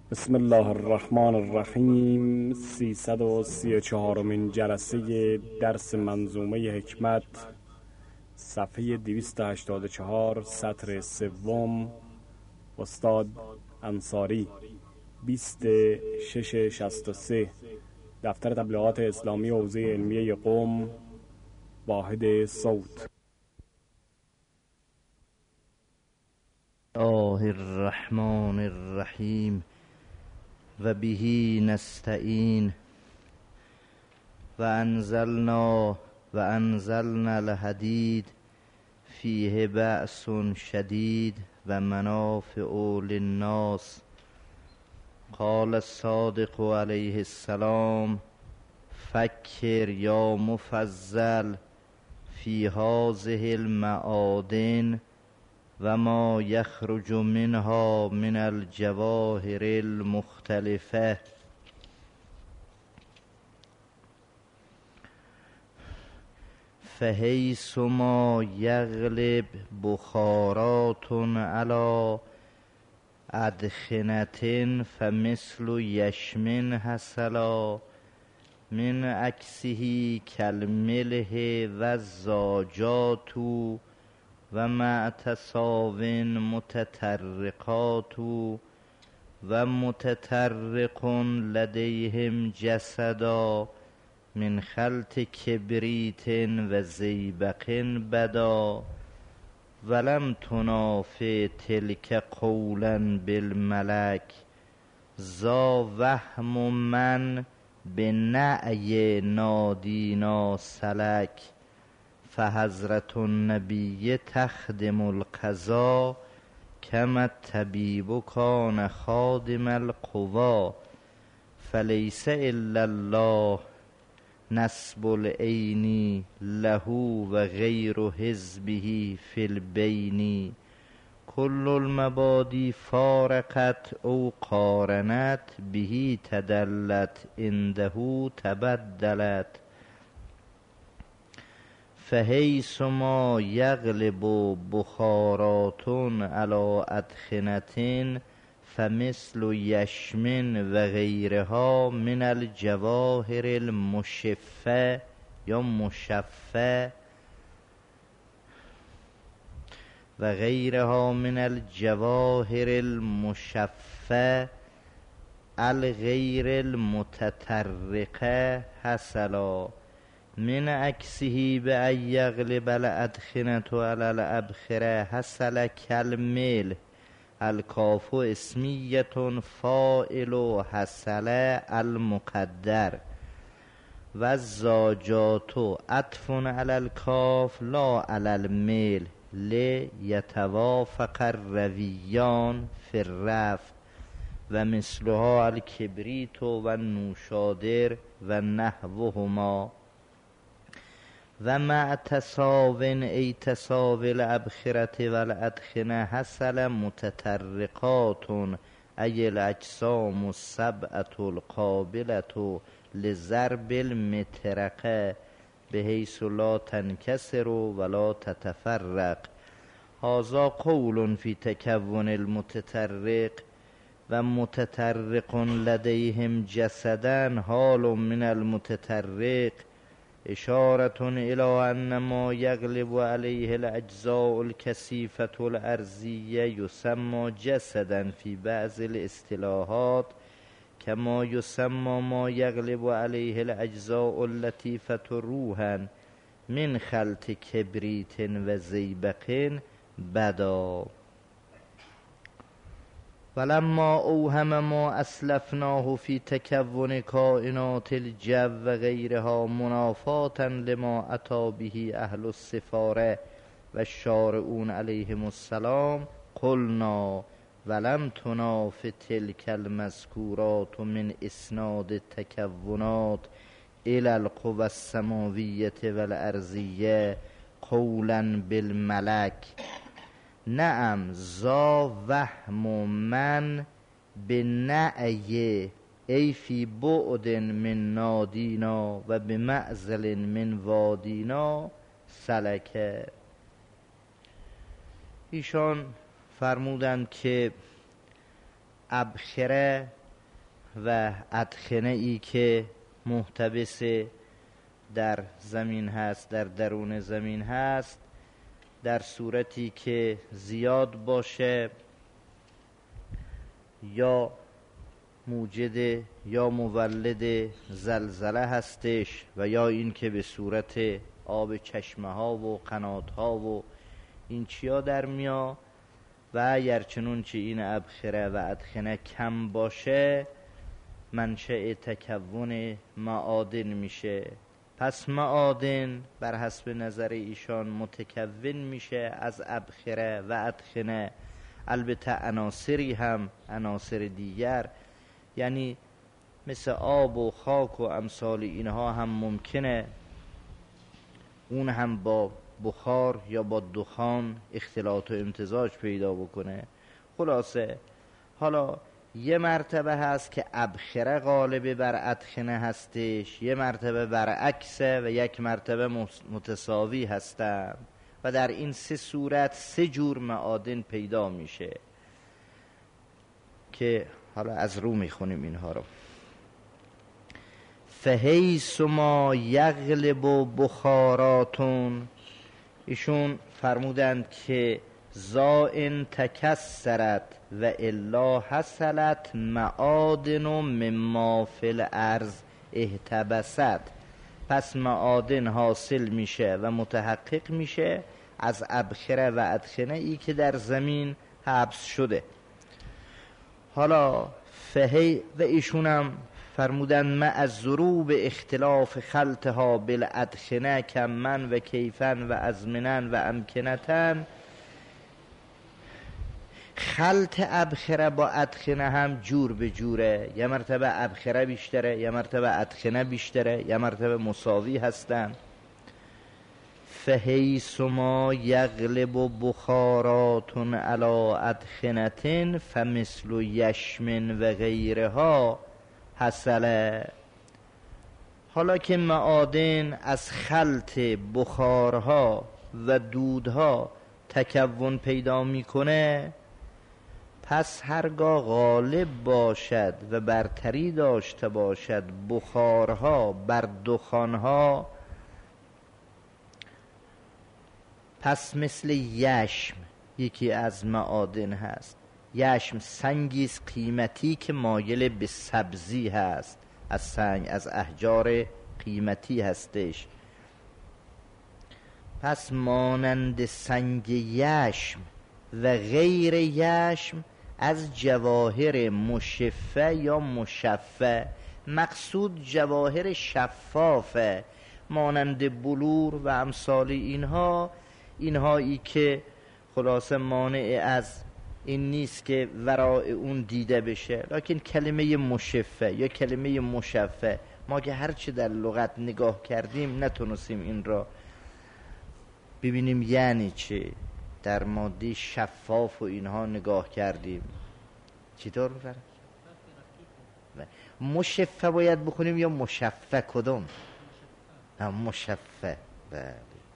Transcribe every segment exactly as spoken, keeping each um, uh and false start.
بسم الله الرحمن الرحیم. سیصد و سی و چهارمین جلسه درس منظومه حکمت، صفحه دویست و هشتاد و چهار، سطر سوم. استاد انصاری، بیست شش شصت و سه، دفتر تبلیغات اسلامی حوزه علمیه قم، واحد صوت. الله الرحمن الرحیم و بهی نستعین و انزلنا و انزلنا الحدید فیه بأس شدید و منافع للناس. قال الصادق علیه السلام: فکر یا مفضل فی هذه المعادن و ما یخرج منها من الجواهر المختلفه. فحیث ما یغلب بخارات علی ادخنة فمثل یشمن حصلا من عکسه کالملح و الزاجات و مع تساو متطرقات و متطرق لدیهم جسدا من خلط کبریت و زیبق بدا ولم تنافی تلک قولا بالملک ذا وهم من بنعی نادینا سلک. فحضرت النبی تخدم القضا کما الطبیب کان خادم القوا. فلیس الا الله نصب العین له و غیر حزبه فی البین. کل المبادی فارقت او قارنت به تدلت عنده تبدلت. فحیث ما یغلب بخارات علی ادخنة فمثل یشمن و غیرها من الجواهر المشفه یا مشفه و غیرها من الجواهر المشفه الغیر المتطرقه حصلا من عکسه بأن یغلب الادخنة علی الابخره حصل کالملح. الکاف اسمیة فاعل حصل المقدر و الزاجات عطف علی الکاف لا علی الملح لیتوافق الرویان فی الرفع و مثلها الکبریت و النوشادر و نحوهما. و مع تساو ای تساو الابخرة و الادخنة حصل متطرقات ای الاجسام السبعة القابلة لضرب المطرقة بحیث لا تنکسر و لا تتفرق. هذا قول فی تکون المتطرق و متطرق لدیهم جسدا حال من المتطرق اشارة الى ان ما یغلب علیه الاجزاء الکثیفة الارضیه یسمى جسدا فی بعض الاصطلاحات کما یسمى ما یغلب علیه الاجزاء اللطیفة روحا من خلط کبریت و زیبق بدا. ولما اوهم ما اسلفناه فی تکون کائنات الجو و غیرها منافاتا لما اتی به اهل السفاره و الشارعون علیهم السلام قلنا ولم تناف تلک المذکورات من اسناد التکونات الی القوى السماویة و الارضیة قولا بالملک. نعم ذا وهم من بنعی ای فی بعد من نادینا و بمعزل من وادینا سلکه. ایشان فرمودند که ابخره و ادخنه ای که محتبس در زمین هست، در درون زمین هست، در صورتی که زیاد باشه یا موجد یا مولد زلزله هستش و یا این که به صورت آب چشمه ها و قنات ها و این چیا در میا و اگر چنون چه این ابخره و ادخنه کم باشه منشأ تکون معادن میشه. پس معادن بر حسب نظر ایشان متکون میشه از ابخره و ادخنه. البته عناصری هم عناصر دیگر، یعنی مثل آب و خاک و امثال اینها هم ممکنه اون هم با بخار یا با دخان اختلاط و امتزاج پیدا بکنه. خلاصه حالا یه مرتبه هست که ابخره غالب بر ادخنه هستش، یه مرتبه برعکسه و یک مرتبه متساوی هستن و در این سه صورت سه جور معادن پیدا میشه که حالا از رو میخونیم اینها رو. فحیث ما یغلب بخاراتون، ایشون فرمودند که زائن تکسرت و الا حصلت معادن و مما فی الارض احتبست. پس معادن حاصل میشه و متحقق میشه از ابخره و ادخنه ای که در زمین حبس شده. حالا فهی و ایشونم فرمودن ما از ضروب اختلاف خلطها بالادخنه کمن و کیفن و ازمنن و امکنتن. خلط ابخره با ادخنه هم جور به جوره، یه مرتبه ابخره بیشتره، یه مرتبه ادخنه بیشتره، یه مرتبه مساوی هستن. فحیث ما یغلب بخاراتون علا ادخنتن فمثل یشمن و غیرها حصله. حالا که معادن از خلط بخارها و دودها تکون پیدا میکنه، پس هرگاه غالب باشد و برتری داشته باشد بخارها بر دخانها، پس مثل یشم یکی از معادن هست. یشم سنگیست قیمتی که مایل به سبزی هست، از سنگ از احجار قیمتی هستش. پس مانند سنگ یشم و غیر یشم از جواهر مشفه یا مشفه، مقصود جواهر شفافه مانند بلور و امثال اینها، اینهایی که خلاصه مانع از این نیست که ورای اون دیده بشه. لکن کلمه مشفه یا کلمه مشفه ما که هرچی در لغت نگاه کردیم نتونستیم این را ببینیم یعنی چه. در ماده شفاف و اینها نگاه کردیم. چطور بفرم؟ مشفه باید بخونیم یا مشفه کدوم؟ مشفه. بله.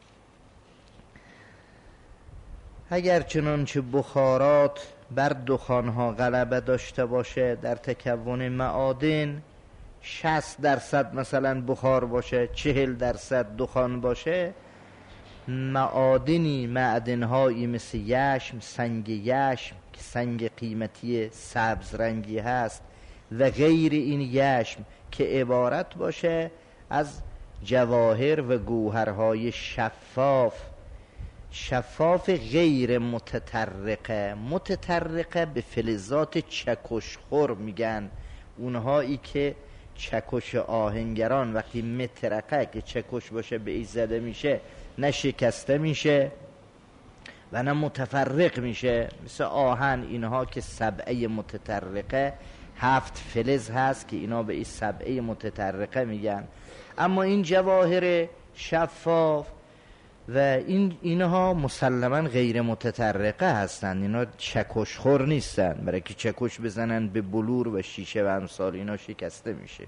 اگر چنانچه بخارات بر دخانها غلبه داشته باشه در تکون معادن، شصت درصد مثلا بخار باشه، چهل درصد دخان باشه، معادنی معدنهایی مثل یشم، سنگ یشم که سنگ قیمتی سبز رنگی هست و غیر این یشم که عبارت باشه از جواهر و گوهرهای شفاف، شفاف غیر متطرقه. متطرقه به فلزات چکشخور میگن، اونهایی که چکش آهنگران وقتی مترقه که چکش باشه به ایش زده میشه نه شکسته میشه و نه متفرق میشه، مثل آهن اینها که سبعه متطرقه هفت فلز هست که اینا به این سبعه متطرقه میگن. اما این جواهر شفاف و این اینها مسلما غیر متطرقه هستند، اینا چکشخور نیستن، برای که چکش بزنن به بلور و شیشه و امثال اینا شکسته میشه.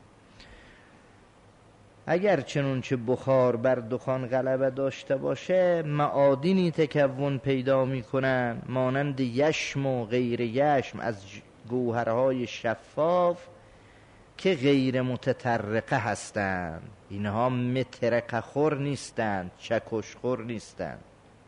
اگر چنانچه بخار بر دخان غلبه داشته باشه، معادنی تکون پیدا میکنن مانند یشم و غیر یشم از گوهرهای شفاف که غیر متطرقه هستند. اینها مترقه خور نیستند، چکش خور نیستند.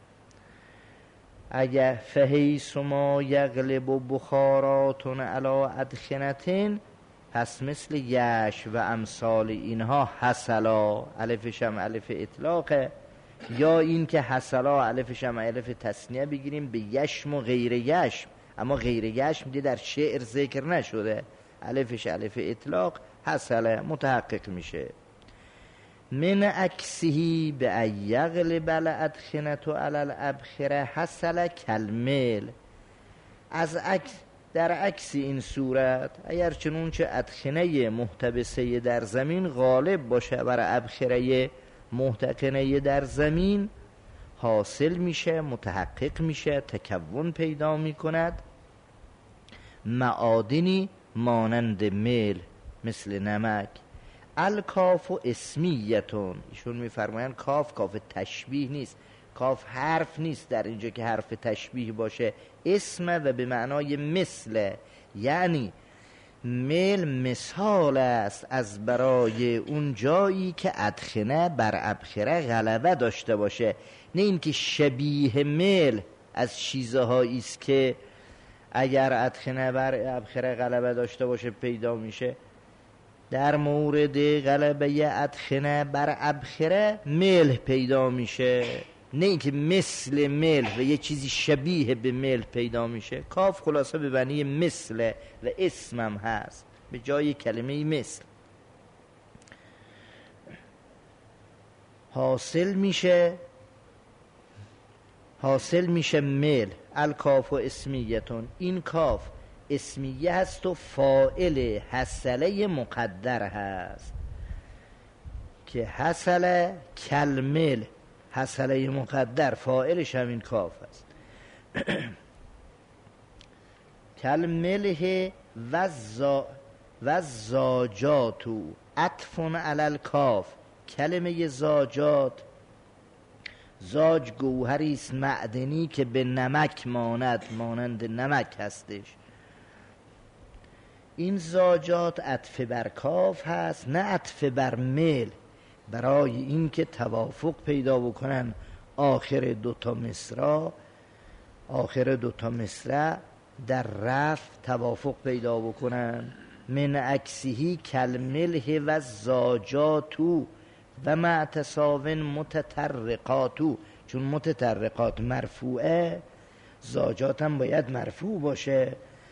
اگر فحیث ما یغلب بخاراتون علا ادخنتین، پس مثل یش و امثال اینها حسلا، الفش هم الف اطلاقه، یا این که حسلا الفش هم الف تثنیه بگیریم به یشم و غیر یشم، اما غیر یشم دیگه در شعر ذکر نشده، الفش الف اطلاق، حسله متحقق میشه. من اکسهی به ایغلب الادخنه علی الابخره حسل کلمل. از عکس در عکس این صورت اگر چنونچه ادخنه محتبسه در زمین غالب باشه بر ابخره محتقنه در زمین، حاصل میشه، متحقق میشه، تکون پیدا میکند معادنی مانند مل مثل نمک. الکاف و اسمیتون، ایشون میفرمایند کاف کاف تشبیه نیست، کاف حرف نیست در اینجا که حرف تشبیه باشه، اسم و به معنای مثل، یعنی مل مثال است از برای اون جایی که ادخنه بر ابخره غلبه داشته باشه، نه اینکه شبیه مل از چیزهایی است که اگر ادخنه بر ابخره غلبه داشته باشه پیدا میشه. در مورد غلبه ادخنه بر ابخره مل پیدا میشه، نه اینکه مثل مل و یه چیزی شبیه به مل پیدا میشه. کاف خلاصه به معنی مثل و اسمم هست به جای کلمه مثل. حاصل میشه حاصل میشه مل. الکاف و اسمیتون، این کاف اسمیه هست و فاعل حسله مقدر هست که حسله کلمل، حسله مقدر فاعلش همین کاف هست. کلمله و زا و زاجاتو عطفون علی الکاف. کلمه زاجات، زاج گوهری است معدنی که به نمک ماند، مانند نمک هستش. این زاجات عطف بر کاف هست نه عطف بر مل، برای این که توافق پیدا بکنن آخر دوتا مصرع آخر دوتا مصرع در رفع توافق پیدا بکنن. من عکسهی کلمله و زاجاتو و معتصاون متطرقاتو، چون متطرقات مرفوعه زاجات هم باید مرفوع باشه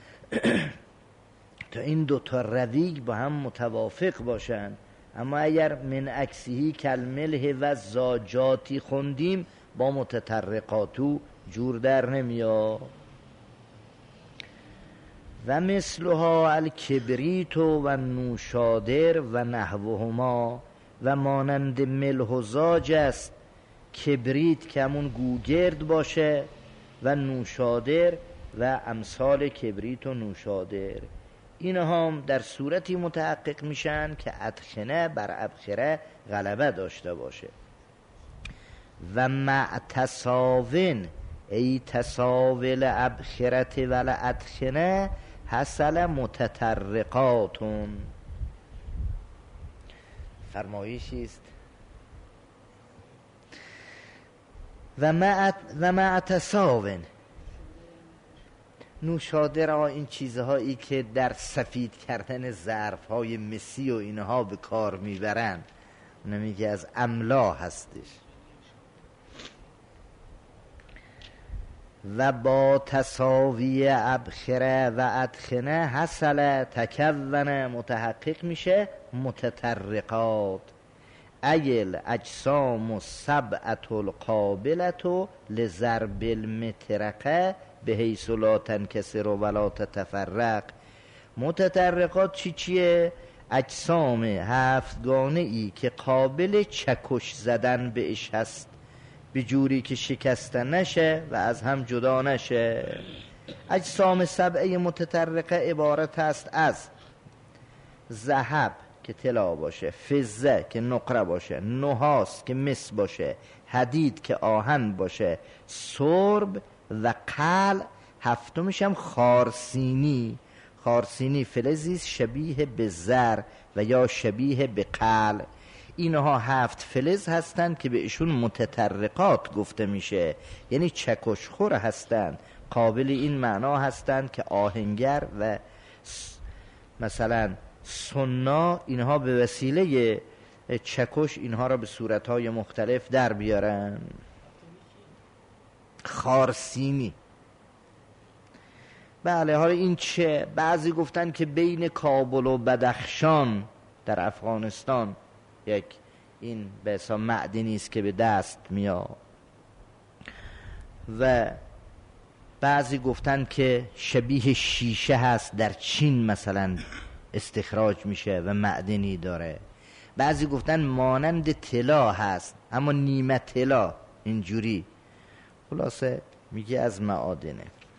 تا این دوتا رویگ با هم متوافق باشن. اما اگر من عکسهی کلمله و زاجاتی خوندیم با متطرقاتو جور در نمیاد. و مثلها الکبریتو و نوشادر و نحوهما، و مانند ملح و زاج است کبریت که همون گوگرد باشه و نوشادر و امثال کبریت و نوشادر. اینها هم در صورتی متحقق میشن که ادخنه بر ابخره غلبه داشته باشه. و مع تساون ای تساول ابخرت ول ادخنه حصل متطرقاتون. فرمایشی است و مع و مع تساون نوشادر ها این چیزهایی که در سفید کردن ظرف های مسی و اینها به کار میبرن، نمیگه از املا هستش. و با تساوی ابخره و ادخنه حصل تکون متحقق میشه متطرقات. ایل اجسام و سبعت القابلت لضرب المطرقه به حیث لا تنکسر و لا تتفرق. متطرقات چی چیه؟ اجسام هفتگانه ای که قابل چکش زدن بهش هست به جوری که شکسته نشه و از هم جدا نشه. اجسام سبعه متطرقه عبارت است از ذهب که طلا باشه، فضه که نقره باشه، نحاس که مس باشه، حدید که آهن باشه، سرب و قل. هفتمش هم خارسینی. خارسینی فلزی شبیه به زر و یا شبیه به قل. اینها هفت فلز هستند که بهشون متطرقات گفته میشه، یعنی چکشخور هستند، قابل این معنا هستند که آهنگر و مثلا سنا اینها به وسیله چکش اینها را به صورتهای مختلف در بیارن. خارسینی، بله. حالا این چه؟ بعضی گفتن که بین کابل و بدخشان در افغانستان یک این به حساب معدنی است که به دست میاد، و بعضی گفتن که شبیه شیشه هست، در چین مثلا استخراج میشه و معدنی داره. بعضی گفتن مانند طلا هست اما نیمه طلا، اینجوری. خلاصه میگه از معادنه.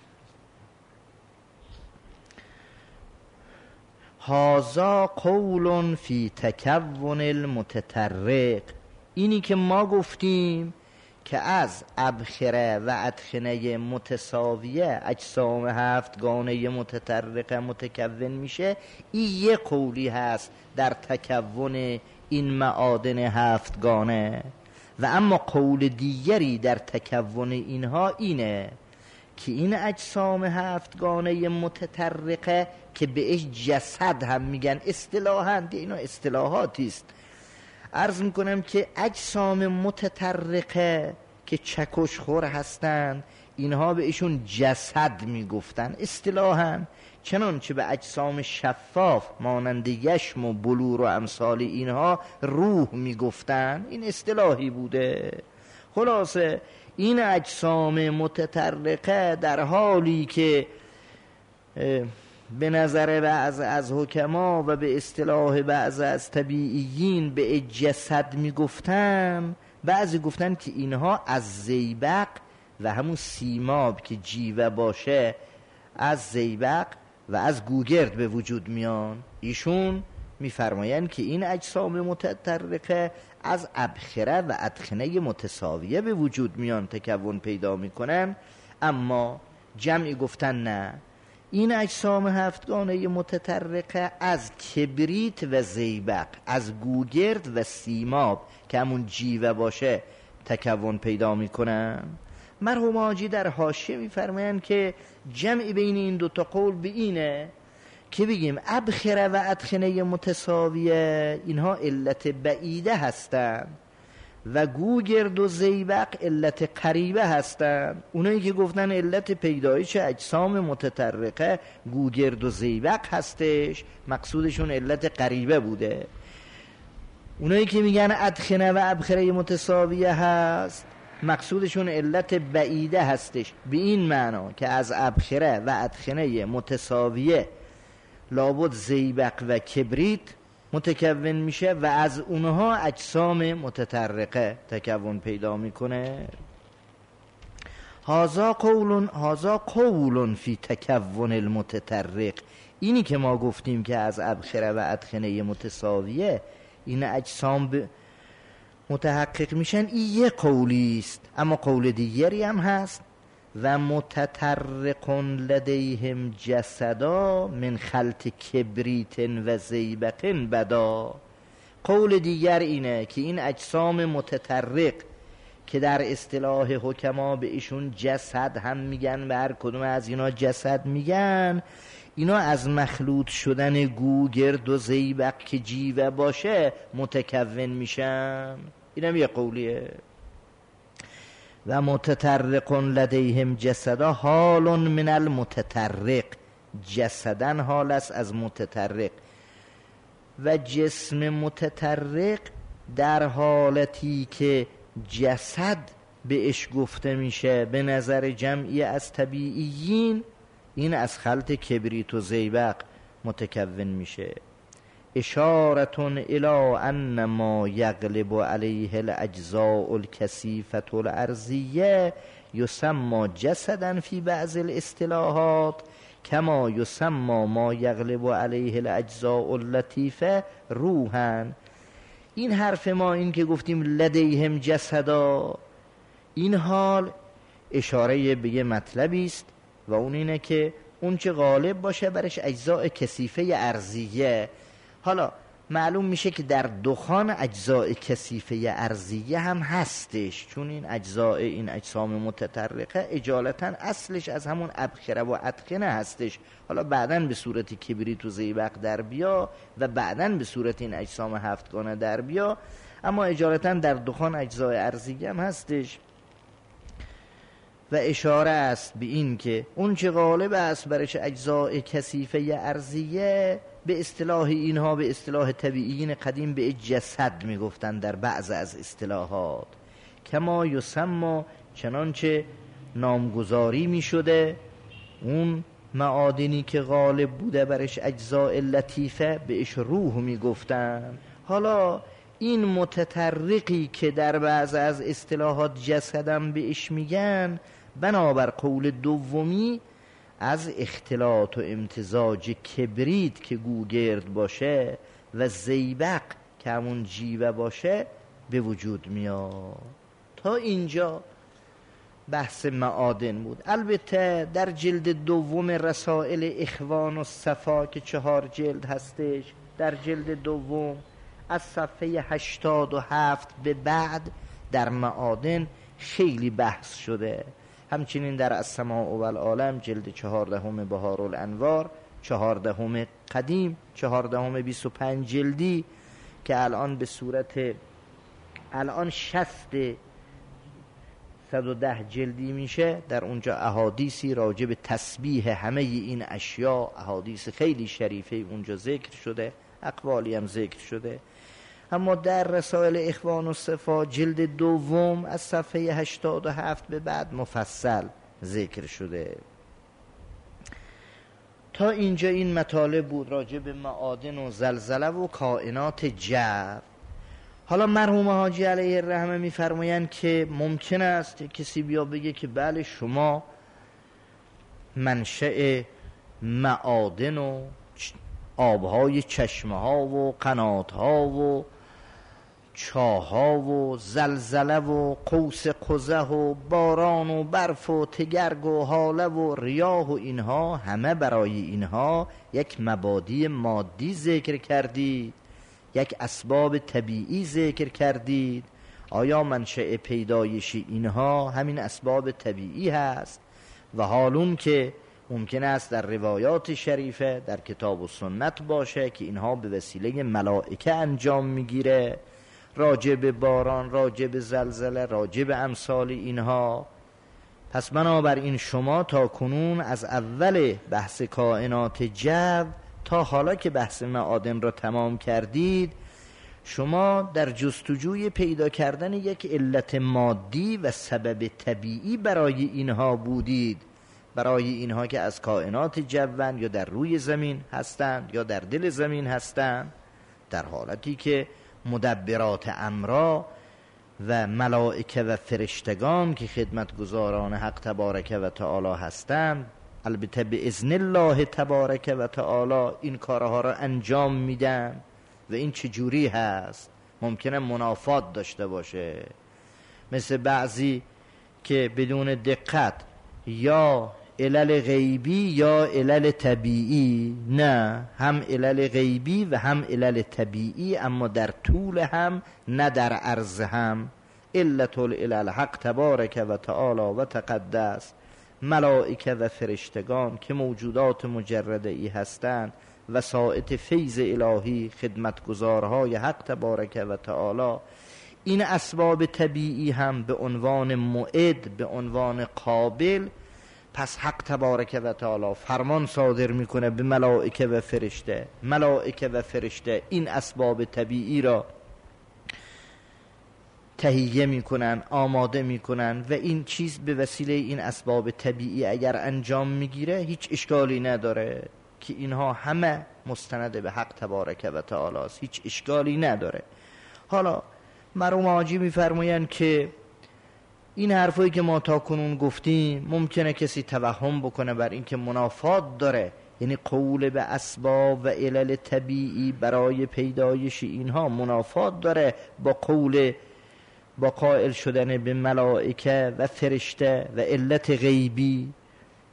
هازا قول فی تکون المتطرق، اینی که ما گفتیم که از ابخره و ادخنه متساویه اجسام هفتگانه متطرقه متکون میشه. این یه قولی هست در تکون این معادن هفتگانه، و اما قول دیگری در تکون اینها اینه که این اجسام هفتگانه متطرقه که بهش جسد هم میگن اصطلاحاً، اینا اصطلاحاتی است. عرض میکنم که اجسام متطرقه که چکشخور هستند اینها بهشون جسد میگفتن اصطلاحاً، چنانچه به اجسام شفاف مانند یشم و بلور و امثال اینها روح میگفتن. این اصطلاحی بوده. خلاصه این اجسام متطرقه در حالی که به نظر بعض از حکما و به اصطلاح بعض از طبیعیین به جسد میگفتن، بعضی گفتن که اینها از زیبق و همون سیماب که جیوه باشه از زیبق و از گوگرد به وجود میان. ایشون میفرمایند که این اجسام متطرقه از ابخره و ادخنه متساویه به وجود میان، تکون پیدا میکنن. اما جمعی گفتن نه، این اجسام هفتگانه متطرقه از کبریت و زیبق، از گوگرد و سیماب که همون جیوه باشه تکون پیدا میکنن. مرحوم حاجی در حاشیه میفرمایند که جمعی بین این دو تا قول به اینه که بگیم ابخره و ادخنه متساویه اینها علت بعیده هستند و گوگرد و زیبق علت قریبه هستند. اونایی که گفتن علت پیدایش اجسام متطرقه گوگرد و زیبق هستش، مقصودشون علت قریبه بوده. اونایی که میگن ادخنه و ابخره متساویه هست، مقصودشون علت بعیده هستش، به این معنا که از ابخره و ادخنه متساویه لابد زیبق و کبریت متکون میشه و از اونها اجسام متطرقه تکون پیدا میکنه. هازا قولون هازا قولون فی تکون المتطرق، اینی که ما گفتیم که از ابخره و ادخنه متساویه این اجسام ب... متحقق میشن، این یه قولی است. اما قول دیگری هم هست و متطرقون لدیهم جسدا من خلط کبریت و زیبق بدا. قول دیگر اینه که این اجسام متطرق که در اصطلاح حکما به ایشون جسد هم میگن و هر کدوم از اینا جسد میگن، اینا از مخلوط شدن گوگرد و زیبق که جیوه باشه متکون میشن. اینم یه قولیه. و متطرقون لدیهم جسدا حال من المتطرق، جسدن حال است از متطرق. و جسم متطرق در حالتی که جسد بهش گفته میشه به نظر جمعی از طبیعیین، این از خلط کبریت و زیبق متکون میشه. اشارتون الی ان ما یغلب علیه الاجزاء الکثیفه الارضیه یسمى جسدا فی بعض الاصطلاحات کما یسمى ما یغلب علیه الاجزاء اللطیفه روحا. این حرف ما، این که گفتیم لدیهم جسدا، این حال اشاره به یه مطلبی است و اون اینه که اون چه غالب باشه برش اجزاء کثیفه ارضیه. حالا معلوم میشه که در دخان اجزاء کثیفه ارضیه هم هستش، چون این اجزاء این اجسام متطرقه اجالتا اصلش از همون ابخره و ادخنه هستش. حالا بعداً به صورت کبریت و زیبق در بیا و بعداً به صورت این اجسام هفتگانه در بیا، اما اجالتا در دخان اجزاء ارضیه هم هستش. و اشاره است به این که اون چه غالب است برش اجزاء کثیفه ارضیه، به اصطلاح اینها، به اصطلاح طبیعیین قدیم به جسد میگفتن در بعض از اصطلاحات، کما یسمى، چنانچه نامگذاری میشده اون معادنی که غالب بوده برش اجزاء لطیفه بهش روح میگفتن. حالا این متطرقی که در بعض از اصطلاحات جسدم بهش میگن، بنابر قول دومی از اختلاط و امتزاج کبریت که گوگرد باشه و زیبق که همون جیوه باشه به وجود میاد. تا اینجا بحث معادن بود. البته در جلد دوم رسائل اخوان و صفا که چهار جلد هستش، در جلد دوم از صفحه هشتاد و هفت به بعد در معادن خیلی بحث شده. همچنین در السماء و العالم جلد چهاردهم بهارالانوار، چهاردهم قدیم، چهاردهم بیست و پنج جلدی که الان به صورت الان شصت صد و ده جلدی میشه، در اونجا احادیثی راجع به تسبیح همه این اشیاء، احادیث خیلی شریفه اونجا ذکر شده، اقوالی هم ذکر شده. اما در رسائل اخوان و صفا جلد دوم از صفحه هشتاد و هفت به بعد مفصل ذکر شده. تا اینجا این مطالب بود راجع به معادن و زلزله و کائنات جو. حالا مرحوم حاجی علیه الرحمه میفرمایند که ممکن است کسی بیا بگه که بله شما منشأ معادن و آبهای چشمه ها و قنات ها و چاه ها و زلزله و قوس قزح و باران و برف و تگرگ و حاله و ریاه و اینها همه برای اینها یک مبادی مادی ذکر کردید، یک اسباب طبیعی ذکر کردید. آیا منشأ پیدایش اینها همین اسباب طبیعی هست؟ و حالون که ممکن است در روایات شریفه در کتاب و سنت باشه که اینها به وسیله ملائکه انجام میگیره، راجع به باران، راجع به زلزله، راجع به امثال اینها. پس بنابراین شما تا کنون از اول بحث کائنات جو تا حالا که بحث معادن را تمام کردید، شما در جستجوی پیدا کردن یک علت مادی و سبب طبیعی برای اینها بودید، برای اینها که از کائنات جوون یا در روی زمین هستند یا در دل زمین هستند، در حالتی که مدبرات امرا و ملائکه و فرشتگان که خدمتگزاران حق تبارک و تعالی هستند، البته به اذن الله تبارک و تعالی این کارها را انجام میدن. و این چجوری هست؟ ممکنه منافات داشته باشه، مثل بعضی که بدون دقت یا علل غیبی یا علل طبیعی، نه، هم علل غیبی و هم علل طبیعی، اما در طول هم نه در عرض هم. علت العلل حق تبارک و تعالی و تقدس، ملائکه و فرشتگان که موجودات مجرده ای هستند، وسائط فیض الهی، خدمتگزارهای حق تبارک و تعالی، این اسباب طبیعی هم به عنوان معد، به عنوان قابل، پس حق تبارک و تعالی فرمان صادر میکنه به ملائکه و فرشته. ملائکه و فرشته این اسباب طبیعی را تهیه میکنن، آماده میکنن و این چیز به وسیله این اسباب طبیعی اگر انجام میگیره هیچ اشکالی نداره که اینها همه مستند به حق تبارک و تعالی است، هیچ اشکالی نداره. حالا مرحوم حاجی میفرمایند که این حرفایی که ما تا کنون گفتیم ممکنه کسی توهم بکنه بر این که منافات داره، یعنی قول به اسباب و علل طبیعی برای پیدایش اینها منافات داره با قول با قائل شدن به ملائکه و فرشته و علت غیبی.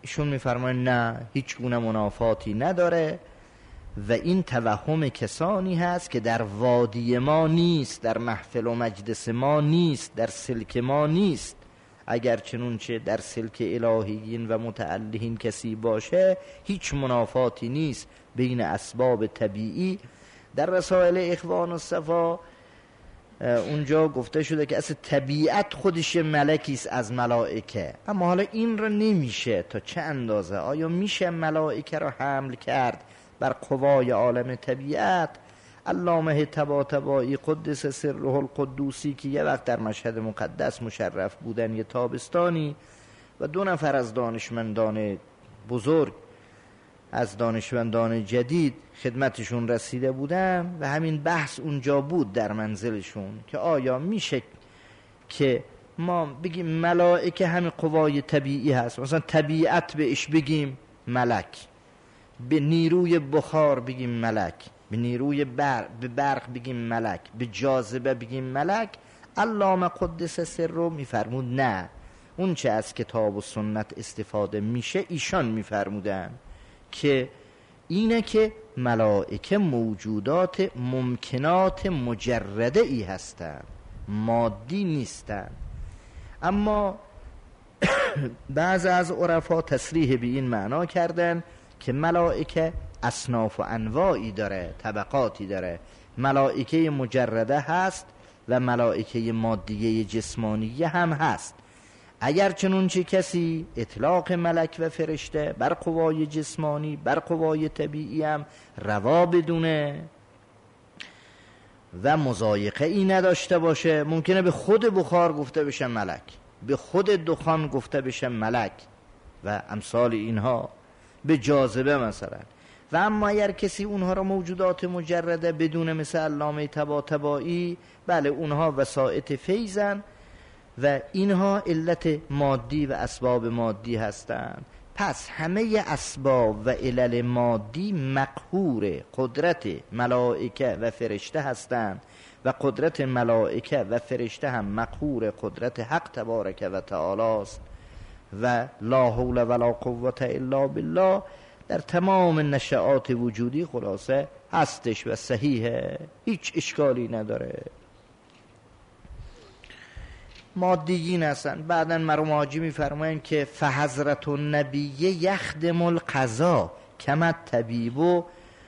ایشون میفرماین نه، هیچ گونه منافاتی نداره و این توهم کسانی هست که در وادی ما نیست، در محفل و مجلس ما نیست، در سلک ما نیست. اگر چنونچه در سلک الهیین و متعلهین کسی باشه، هیچ منافاتی نیست بین اسباب طبیعی. در رسائل اخوان الصفا اونجا گفته شده که اصلا طبیعت خودش ملکیست از ملائکه، اما حالا این رو نمیشه تا چه اندازه، آیا میشه ملائکه رو حمل کرد بر قوای عالم طبیعت؟ علامه طباطبایی قدس سره القدوسی که یه وقت در مشهد مقدس مشرف بودن، یه تابستانی، و دو نفر از دانشمندان بزرگ از دانشمندان جدید خدمتشون رسیده بودن و همین بحث اونجا بود در منزلشون که آیا میشه که ما بگیم ملائکه همین قوای طبیعی هست، مثلا طبیعت بهش بگیم ملک، به نیروی بخار بگیم ملک، به نیروی برق به برق بگیم ملک، به جاذبه بگیم ملک؟ علامه قدس سره میفرمود نه، اون چه از کتاب و سنت استفاده میشه ایشان میفرمودن که اینه که ملائکه موجودات ممکنات مجرده ای هستند، مادی نیستند. اما بعض از عرفا تصریح به این معنا کردن که ملائکه اصناف و انواعی داره، طبقاتی داره. ملائکه مجرده هست و ملائکه مادیه جسمانی هم هست. اگر چنونچه کسی اطلاق ملک و فرشته بر قوای جسمانی بر قوای طبیعی هم روا بدونه و مضایقه ای نداشته باشه، ممکنه به خود بخار گفته بشه ملک، به خود دخان گفته بشه ملک و امثال اینها، به جاذبه مثلا. و اما اگر کسی اونها را موجودات مجرده بدون، مثل علامه طباطبایی، بله اونها وسائط فیضن و اینها علت مادی و اسباب مادی هستند. پس همه اسباب و علل مادی مقهور قدرت ملائکه و فرشته هستند و قدرت ملائکه و فرشته هم مقهور قدرت حق تبارک و تعالی است و لا حول ولا قوة الا بالله در تمام نشأات وجودی خلاصه هستش و صحیحه، هیچ اشکالی نداره. مادیین هستن. بعدن مرحوم حاجی میفرمایند که فحضرت النبی یخدم القضا کما طبیب و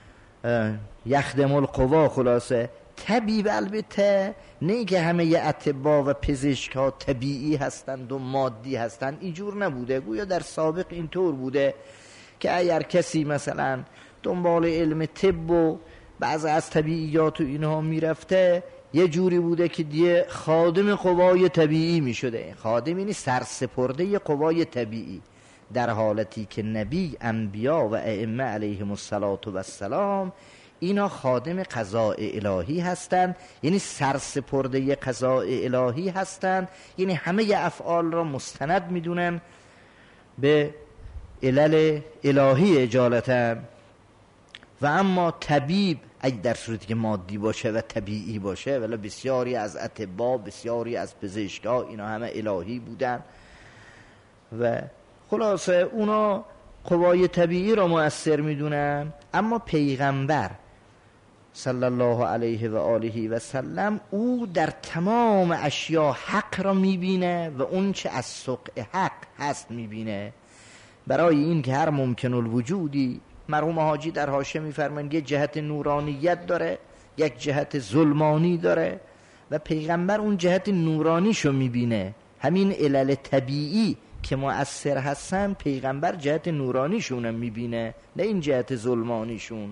یخدم القوا. خلاصه طبیب البته نه که همه اطباء و پزشک ها طبیعی هستند و مادی هستند، اینجور نبوده. گویا در سابق اینطور بوده که اگر کسی مثلا دنبال علم طب و بعض از طبیعیات و اینها میرفته، یه جوری بوده که دیگه خادم قوای طبیعی می شده. خادم یعنی سرسپرده قوای طبیعی، در حالتی که نبی، انبیا و ائمه علیهم السلام اینا خادم قضاء الهی هستند، یعنی سرسپرده قضاء الهی هستند، یعنی همه افعال را مستند می دونن به علل الهی اجالتا. و اما طبیب اگه در صورتی که مادی باشه و طبیعی باشه، ولی بسیاری از اطباء، بسیاری از پزشکا اینا همه الهی بودن و خلاصه اونا قوای طبیعی را مؤثر میدونن. اما پیغمبر صلی الله علیه و آله و سلم او در تمام اشیا حق را میبینه و اون چه از سقع حق هست میبینه. برای این که هر ممکن الوجودی، مرحوم حاجی در حاشیه میفرمایند یک جهت نورانیت داره، یک جهت ظلمانی داره و پیغمبر اون جهت نورانیشو میبینه. همین علل طبیعی که مؤثر هستن پیغمبر جهت نورانیشون میبینه، نه این جهت ظلمانیشون.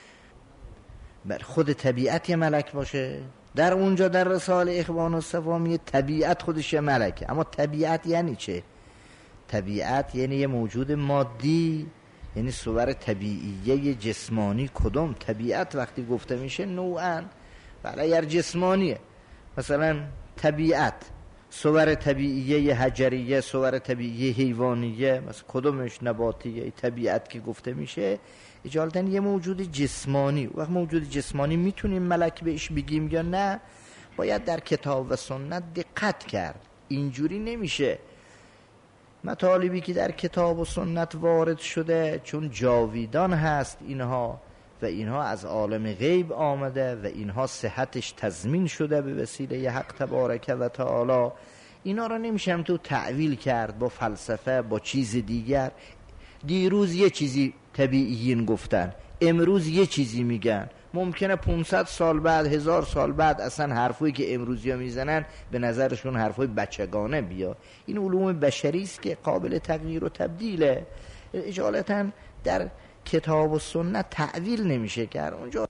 بر خود طبیعت یه ملک باشه، در اونجا در رسائل اخوان الصفا میگه طبیعت خودش یه ملکه. اما طبیعت یعنی چه؟ طبیعت یعنی یه موجود مادی، یعنی صور طبیعیه جسمانی. کدوم طبیعت وقتی گفته میشه نوعاً، ولی اگر جسمانیه مثلا طبیعت صور طبیعیه حجریه، صور طبیعیه حیوانیه، مثلا کدومش نباتیه. طبیعت که گفته میشه اجالتاً یه موجود جسمانی. وقت موجود جسمانی میتونیم ملک بهش بگیم یا نه؟ باید در کتاب و سنت دقت کرد. اینجوری نمیشه مطالبی که در کتاب و سنت وارد شده چون جاویدان هست اینها و اینها از عالم غیب آمده و اینها صحتش تضمین شده به وسیله حق تبارک و تعالی، اینا رو نمیشه تو تعویل کرد با فلسفه با چیز دیگر. دیروز یه چیزی طبیعیین گفتن، امروز یه چیزی میگن، ممکنه پانصد سال بعد هزار سال بعد اصلا حرفایی که امروزی ها میزنن به نظرشون حرفای بچگانه بیا. این علوم بشری است که قابل تغییر و تبدیله. اجالتا در کتاب و سنت تعویل نمیشه کرد. اونجا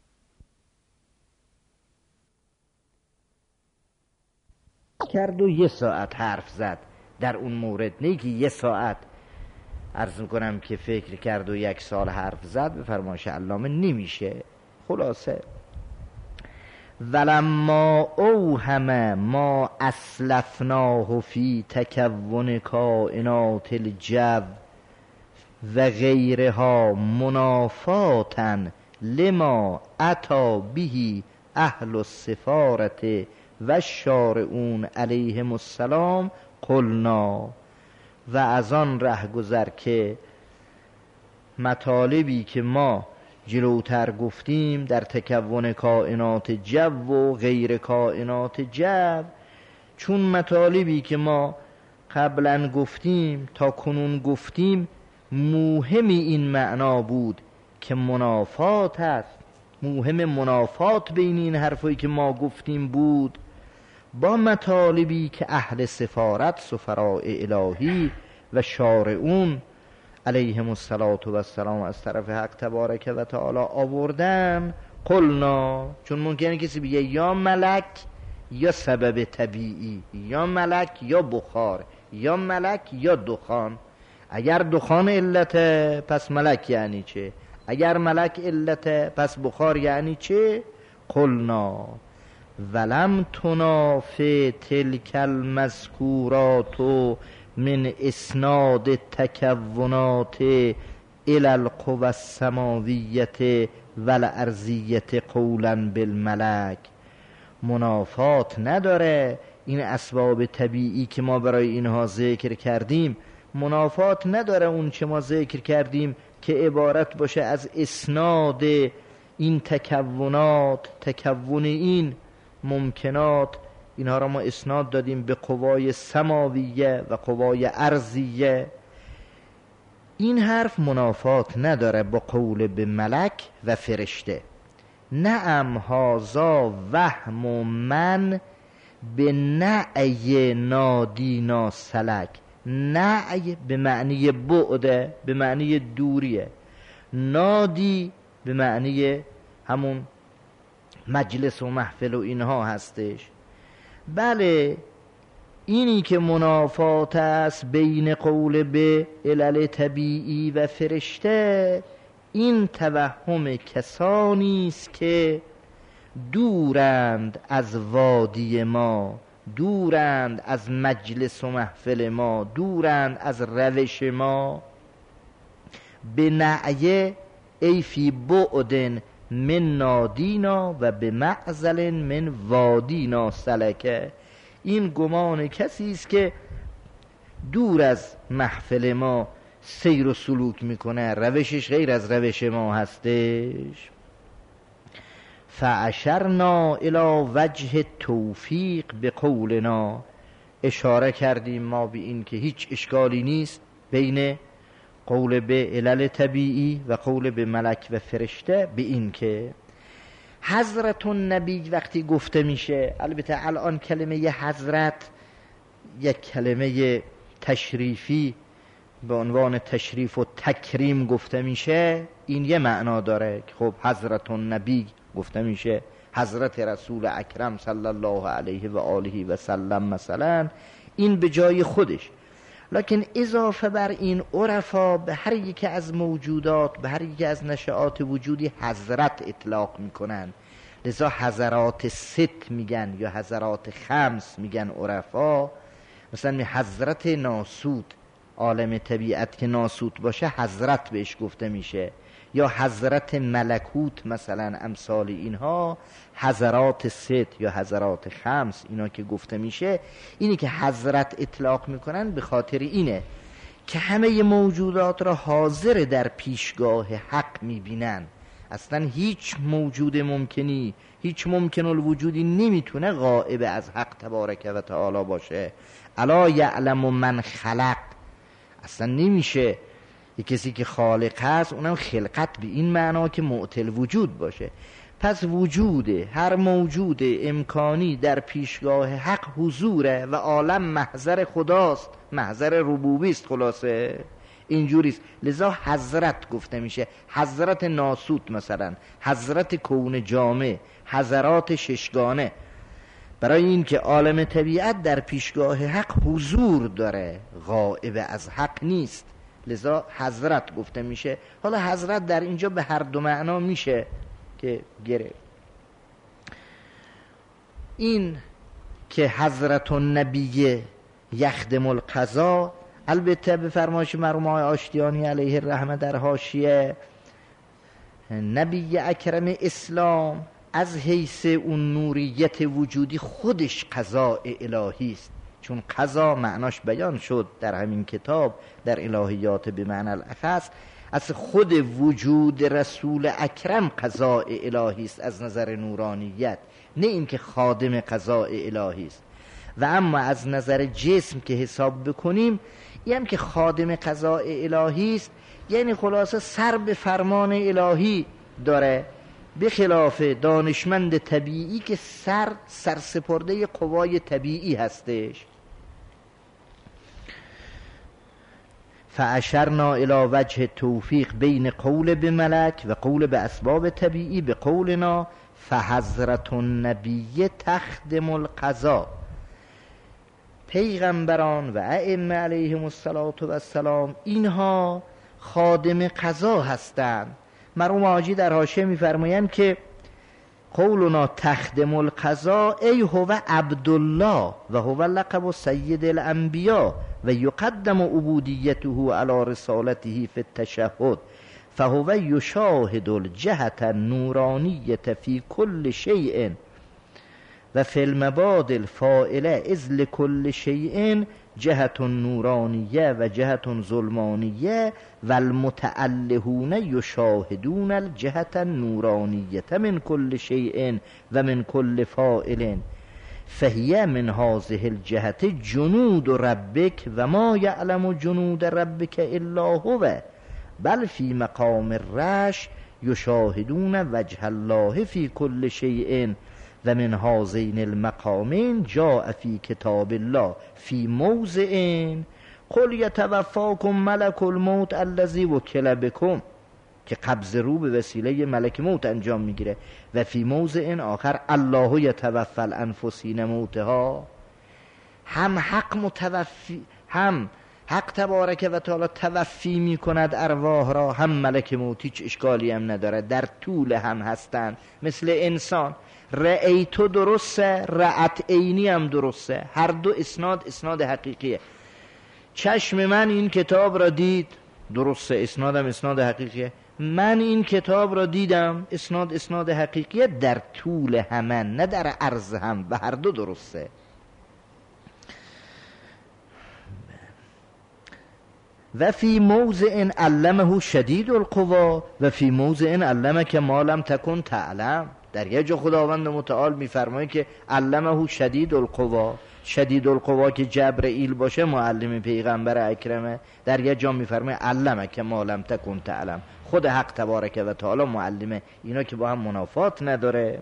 کرد و یه ساعت حرف زد در اون مورد، نه که یه ساعت عرض میکنم که فکر کرد و یک سال حرف زد، به فرمایش علامه نمیشه. خلاصه ولما اوهم ما اسلفناه فی تکون کائنات الجو و غیرها منافاتا لما اتی به اهل السفارت و الشارعون علیهم السلام قلنا. و از آن ره گذر که مطالبی که ما جلوتر گفتیم در تکون کائنات جو و غیر کائنات جو، چون مطالبی که ما قبلا گفتیم تا کنون گفتیم موهمی این معنا بود که منافات هست، موهم منافات بین این حرفایی که ما گفتیم بود با مطالبی که اهل سفارت سفراء الهی و شارعون علیهم السلام از طرف حق تبارک و تعالی آوردن. قلنا، چون ممکنه کسی بگه یا ملک یا سبب طبیعی، یا ملک یا بخار، یا ملک یا دخان. اگر دخان علته پس ملک یعنی چه؟ اگر ملک علته پس بخار یعنی چه؟ قلنا ولم تنافی تلک المذکورات من اسناد تکونات الى القوى السماویت والارضیت قولا بالملک. منافات نداره این اسباب طبیعی که ما برای اینها ذکر کردیم، منافات نداره اون چه ما ذکر کردیم که عبارت باشه از اسناد این تکونات، تکون این ممکنات، اینها را ما اسناد دادیم به قوای سماویه و قوای ارضیه. این حرف منافات نداره با قول به ملک و فرشته. نعم هازا وهم و من به نعی نادینا سلک. نعی به معنی بعده، به معنی دوریه. نادی به معنی همون مجلس و محفل و اینها هستش. بله، اینی که منافات است بین قول به علل طبیعی و فرشته، این توهم کسانی است که دورند از وادی ما، دورند از مجلس و محفل ما، دورند از روش ما. به نعیه ای فی بعدن من نادینا و به معزل من وادینا سلکه. این گمان کسی است که دور از محفل ما سیر و سلوک میکنه، روشش غیر از روش ما هستش. فاشرنا الی وجه توفیق به قولنا، اشاره کردیم ما به این که هیچ اشکالی نیست بین قول به علل طبیعی و قول به ملک و فرشته، به این که حضرت النبی وقتی گفته میشه، البته الان کلمه ی حضرت یک کلمه تشریفی به عنوان تشریف و تکریم گفته میشه، این یه معنا داره که خب حضرت النبی گفته میشه، حضرت رسول اکرم صلی الله علیه و آله و سلم مثلا، این به جای خودش. لکن اضافه بر این عرفا به هر یک از موجودات، به هر یک از نشآت وجودی حضرت اطلاق میکنن، لذا حضرات ست میگن یا حضرات خمس میگن عرفا. مثلا حضرت ناسوت، عالم طبیعت که ناسوت باشه حضرت بهش گفته میشه، یا حضرت ملکوت مثلا امثال اینها، حضرات ست یا حضرات خمس اینا که گفته میشه، اینی که حضرت اطلاق میکنن به خاطر اینه که همه موجودات را حاضر در پیشگاه حق میبینن. اصلا هیچ موجود ممکنی، هیچ ممکن الوجودی نمیتونه غائب از حق تبارک و تعالی باشه. الا یعلم من خلق، اصلا نمیشه یک کسی که خالق هست اونم خلقت به این معنا که معطل وجود باشه. پس وجود هر موجود امکانی در پیشگاه حق حضوره و عالم محضر خداست، محضر ربوبی است. خلاصه اینجوریست. لذا حضرت گفته میشه، حضرت ناسوت مثلا، حضرت کون جامع، حضرات ششگانه، برای این که عالم طبیعت در پیشگاه حق حضور داره، غائب از حق نیست. لذا حضرت گفته میشه. حالا حضرت در اینجا به هر دو معنا میشه که گرفت. این که حضرت النبی یخدم القضا، البته به فرمایش مرحوم آقای آشتیانی علیه الرحمه در حاشیه، نبی اکرم اسلام از حیث اون نوریت وجودی خودش قضاء الهی است. چون قضا معناش بیان شد در همین کتاب در الهیات به معنی الاخص، از خود وجود رسول اکرم قضاء الهی است از نظر نورانیت، نه اینکه خادم قضاء الهی است. و اما از نظر جسم که حساب بکنیم، این هم که خادم قضاء الهی است، یعنی خلاصه سر به فرمان الهی داره، به خلاف دانشمند طبیعی که سر سرسپرده قوای طبیعی هستش. فاشرنا الی وجه توفیق بین قول به ملک و قول به اسباب طبیعی به قولنا فحضرت النبی تخدم القضا. پیغمبران و ائمه علیهم السلام اینها خادم قضا هستند. مرحوم حاجی در حاشیه می‌فرمایند که قولنا تخدم القضا ای هو عبدالله و هو لقب سید الانبیاء و یقدم عبودیته علی رسالته فی التشهد فهو یشاهد الجهت النورانیه فی کل شیء و فی المباد الفاعله اذ لکل شیء جهت نورانیه و جهت ظلمانیه و المتألهون یشاهدون الجهت النورانیه من کل شیء و من کل فاعل فهی من هذه الجهت جنود ربک و ما یعلم جنود ربک الا هو بل فی مقام الرش یشاهدون وجه الله فی کل شیء و من هذین المقامین جاء فی کتاب الله فی موضع قل یتوفاکم ملک الموت الذی وکل بکم، که قبض روح به وسیله ملک موت انجام میگیره. و فی موضع آخر الله یتوفی الانفس حین موتها. هم حق متوفی، هم حق تبارک و تعالی توفی میکند ارواح را، هم ملک موت. هیچ اشکالی هم نداره، در طول هم هستند. مثل انسان رأیتو درسته، رأت عینی هم درسته، هر دو اسناد اسناد حقیقیه. چشم من این کتاب را دید، درسته، اسنادم اسناد حقیقیه. من این کتاب را دیدم، اسناد اسناد حقیقیه، در طول همن نه در عرض هم، و هر دو درسته. و فی موضع علمه شدید القوا و فی موضع علمک ما لم تکن تعلم. در یه جا خداوند متعال میفرمایه که علمه شدید القوا، شدید القوا که جبرئیل باشه معلم پیغمبر اکرمه. در یه جا میفرمایه علمک ما لم تکن تعلم، خود حق تبارک و تعالی معلمه. اینا که با هم منافات نداره.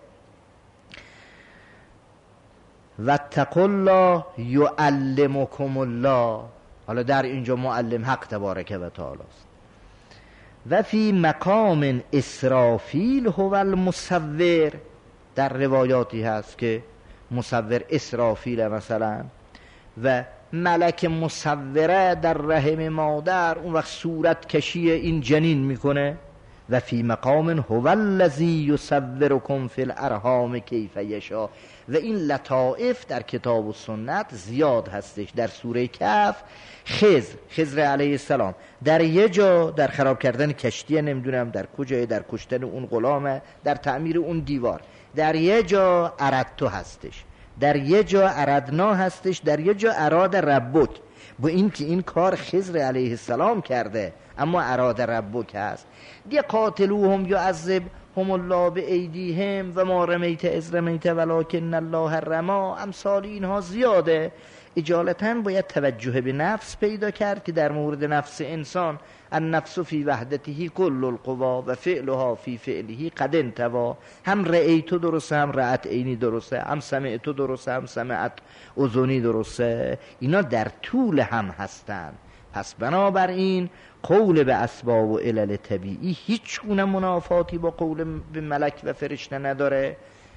واتقوا الله یعلمکم الله. حالا در اینجا معلم حق تبارک و تعالی است. و فی مقام اسرافیل هو المصور. در روایاتی هست که مصور اسرافیل مثلا، و ملک مصوره در رحم مادر اون وقت صورت کشی این جنین میکنه. و فی مقام هو الذی یصورکم فی الارحام کیف یشاء. و این لطائف در کتاب و سنت زیاد هستش. در سوره کهف خضر خضر علیه السلام در یه جا در خراب کردن کشتی، نمیدونم در کجای، در کشتن اون غلامه، در تعمیر اون دیوار. در یه جا اردتو هستش، در یه جا اردنا هستش، در یه جا اراد ربک. با این که این کار خضر علیه السلام کرده، اما اراده ربک هست دیگه. قاتلوهم یعذب هم الله به ایدیهم و ما رمیت از رمیت ولکن الله رما. امثال اینها زیاده. اجالتا باید توجه به نفس پیدا کرد که در مورد نفس انسان النفس فی وحدته کل القوا و فعلها فی فعله قد انتوا. هم رأیتو درسته، هم رأت عینی درسته، هم سمعتو درسته، هم سمعت اذنی درسته. اینا در طول هم هستند. پس بنابراین قول به اسباب و علل طبیعی هیچ گونه منافاتی با قول به ملک و فرشته نداره.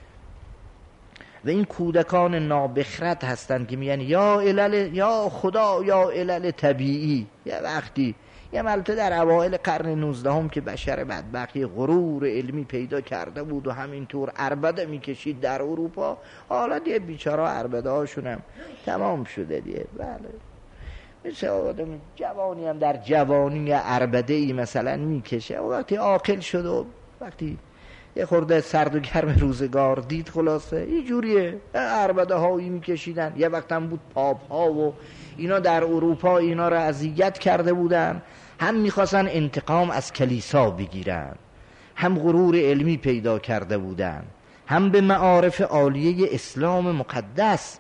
و این کودکان نابخرد هستند که میگن یا علل یا خدا یا علل طبیعی. یه وقتی یه ملته در اوائل قرن نوزدهم که بشر بدبختی غرور علمی پیدا کرده بود و همینطور عربده میکشید در اروپا، حالا دیگه بیچارا عربده هاشون هم تمام شده دیگه. بله مثل آدم جوانی هم در جوانی عربده ای مثلا میکشه و وقتی عاقل شد و وقتی یه خورده سرد و گرم روزگار دید، خلاصه یه جوریه عربده هایی میکشیدن. یه وقت هم بود پاپ ها و اینا در اروپا اینا را اذیت کرده بودن، هم میخواستن انتقام از کلیسا بگیرن، هم غرور علمی پیدا کرده بودن، هم به معارف عالیه اسلام مقدس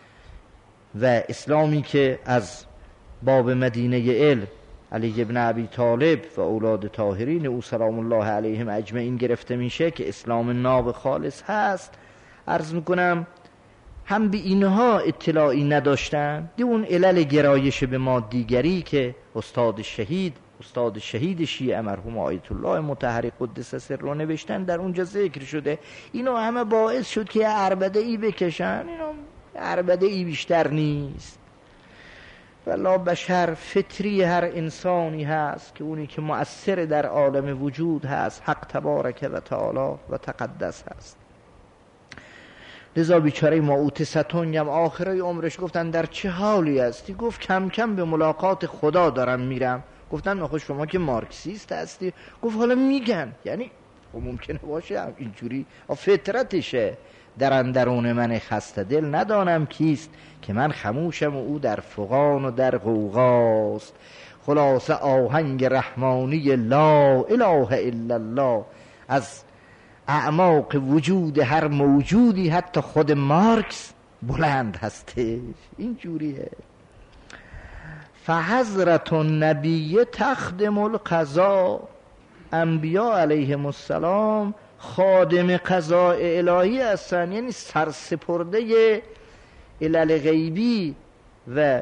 و اسلامی که از باب مدینه علم علی ابن ابی طالب و اولاد طاهرین او سلام الله علیهم اجمعین گرفته میشه که اسلام ناب خالص هست. عرض میکنم هم به اینها اطلاعی نداشتن. دی اون علل گرایش به مادیگری که استاد شهید استاد شهید شیعه مرحوم آیت الله مطهری قدس سره نوشتن در اونجا ذکر شده. اینا همه باعث شد که عربده ای بکشن. اینا عربده ای بیشتر نیست. والله بشر فطری هر انسانی هست که اونی که مؤثر در عالم وجود هست حق تبارک و تعالی و تقدس هست. لذا بیچاره ماوت ستونگ هم آخرای عمرش گفتن در چه حالی هستی؟ گفت کم کم به ملاقات خدا دارم میرم. گفتن نخوش شما که مارکسیست هستی؟ گفت حالا میگن، یعنی ممکنه باشه اینجوری فطرتشه. در اندرون من خسته دل ندانم کیست، که من خموشم و او در فغان و در غوغاست. خلاصه آهنگ رحمانی لا اله الا الله از اعماق وجود هر موجودی حتی خود مارکس بلند هستش. این جوریه. فحضرت النبی تخدم القضا. انبیاء علیهم السلام خادم قضاء الهی هستن، یعنی سرسپرده علل غیبی و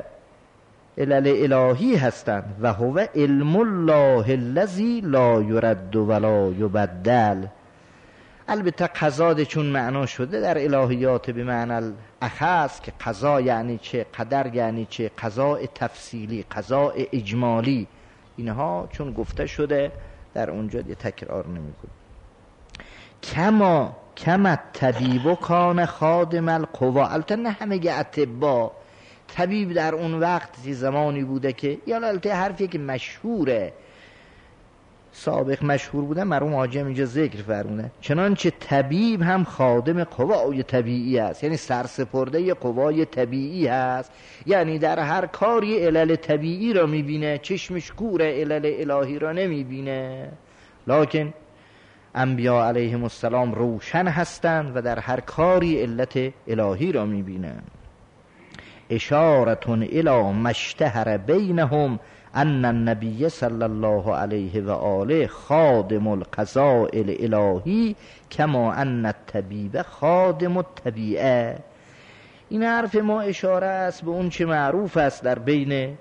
علل الهی هستند. و هو علم الله الذی لا یرد ولا یبدل. البته قضا چون معنا شده در الهیات به معنی اخص که قضا یعنی چه، قدر یعنی چه، قضاء تفصیلی، قضاء اجمالی، اینها چون گفته شده در اونجا دیگه تکرار نمی‌کنه. کما کما طبیب کان خادم القوا. البته نه همه اطباء. طبیب در اون وقت زمانی بوده که یا البته حرفی که مشهوره سابق مشهور بوده مرحوم حاجی اینجا ذکر فرمونه، چنانچه طبیب هم خادم قوای طبیعی است، یعنی سرسپرده قوای طبیعی است. یعنی در هر کاری علل طبیعی را میبینه، چشمش کوره، علل الهی را نمیبینه. لکن انبیاء علیهم السلام روشن هستند و در هر کاری علت الهی را میبینند. اشارتون الی مشتهر بینهم ان النبی صلی الله علیه و آله خادم القضاء الالهی کما ان الطبیب خادم الطبیعه. این حرف ما اشاره است به اون چه معروف است در بین